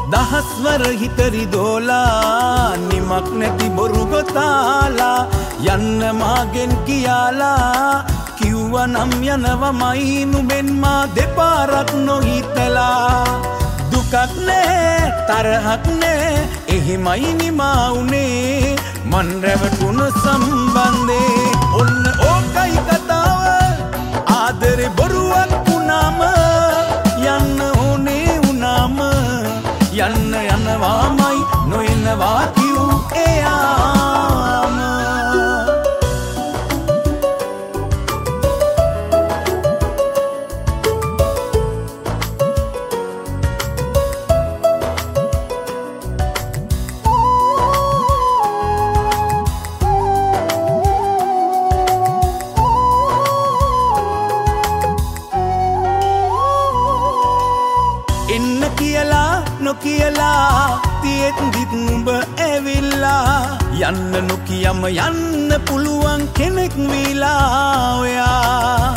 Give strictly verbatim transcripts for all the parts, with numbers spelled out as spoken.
දහස්වර හිතරි දෝලා නිමක් නැති බොරු ගොතාලා යන්න මාගෙන් කියාලා කිව්වනම් යනවමයි නුඹෙන් මා දෙපාරක් නොහිතලා දුකක් නෑ තරහක් නෑ එහෙමයි නිමා උනේ මන් රැවටුණු සම්බන්ධේ ඔන්න ඕකයි කතාව ආදරේ බොරුවක් වුණාම යන්න ඕනේ වුණාම යන්න යනවාමයි නොයනවා කිව් එයාම එන්න කියලා නොකියලා තියෙත් දිත් නුඹ ඇවිල්ලා යන්න නොකියම යන්න පුළුවන් කෙනෙක් වීලා ඔයා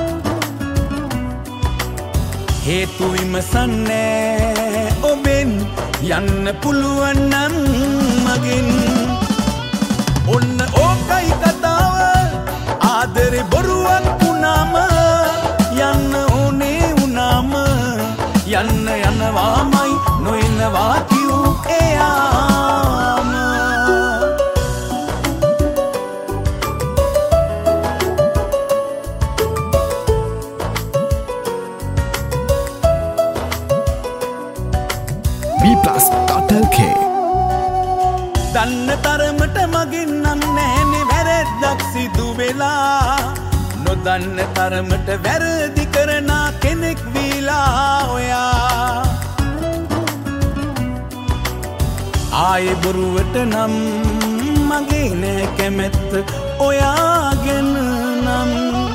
හේතු විමසන්නේ ඔබෙන් යන්න පුළුවන් නම් මගෙන් ඔන්න ඕකයි කතාව ආදරේ බොරුවක් වුණාම යන්න ඕනේ වුණාම යන්න යනවාමයි නොයනවා කිව් එයාම B plus dot L K දන්න තරමට මගෙන් නම් නැහැනේ වැරද්දක් සිදු වෙලා නොදන්න තරමට වැරදි කරන කෙනෙක් වීලා ඔයා ආයේ බොරුවට නම් මගේ නෑ කැමැත්ත ඔයාගෙන නම්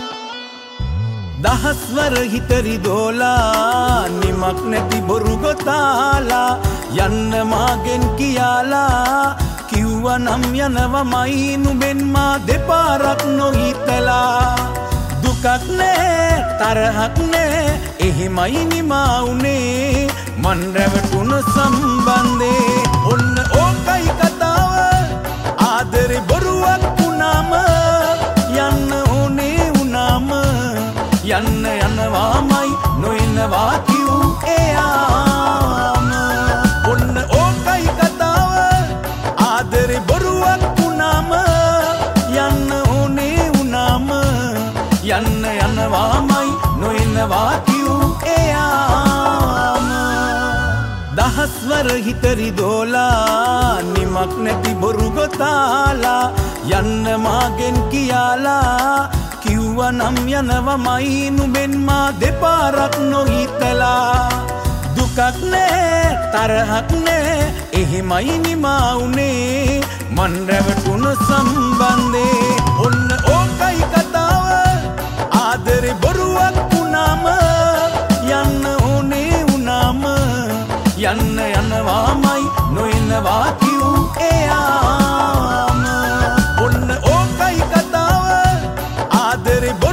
දහස්වර හිතරි දෝලා නිමක් නැති බොරු ගොතාලා යන්න මාගෙන් කියාලා කිව්වනම් යනවමයි නුඹෙන් මා දෙපාරක් නොහිතලා දුකක් නෑ තරහක් නෑ එහෙමයි නිමා උනේ මන් රැවටුණු සම්බන්ධේ ඔන්න ඕකයි කතාව ආදරේ බොරුවක් වුණාම යන්න ඕනේ වුණාම යන්න යනවාමයි නොයනවා කිව් එයාම ඔන්න ඕකයි කතාව ආදරේ බොරුවක් වුණාම යන්න ඕනේ වුණාම යන්න යනවාමයි නොයනවා කිව් එයාම දහස්වර හිතරි දෝලා නිමක් නැති බොරු ගොතාලා යන්න මාගෙන් කියාලා කිව්වනම් යනවමයි නුඹෙන් මා දෙපාරක් නොහිතලා දුකක් නෑ තරහක් නෑ එහෙමයි නිමා උනේ මන් රැවටුණු සම්බන්ධේ ඔන්න ඕකයි කතාව ආදරේ බොරුවක් වුණාම යන්න ඕනේ වුණාම යන්න යනවාමයි නොයනවා කිව් එයාම ඔන්න ඕකයි කතාව ආදරේ